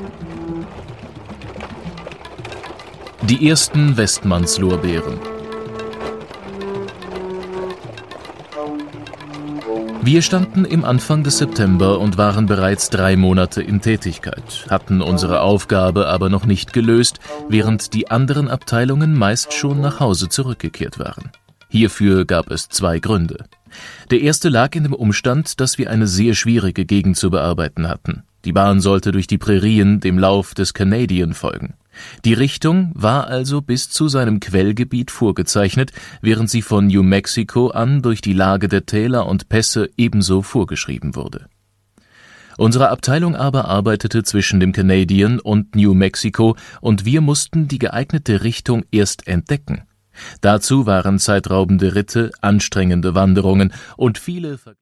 Die ersten Westmannslorbeeren. Wir standen im Anfang des September und waren bereits 3 Monate in Tätigkeit, hatten unsere Aufgabe aber noch nicht gelöst, während die anderen Abteilungen meist schon nach Hause zurückgekehrt waren. Hierfür gab es 2 Gründe. Der erste lag in dem Umstand, dass wir eine sehr schwierige Gegend zu bearbeiten hatten. Die Bahn sollte durch die Prärien dem Lauf des Canadian folgen. Die Richtung war also bis zu seinem Quellgebiet vorgezeichnet, während sie von New Mexico an durch die Lage der Täler und Pässe ebenso vorgeschrieben wurde. Unsere Abteilung aber arbeitete zwischen dem Canadian und New Mexico und wir mussten die geeignete Richtung erst entdecken. Dazu waren zeitraubende Ritte, anstrengende Wanderungen und viele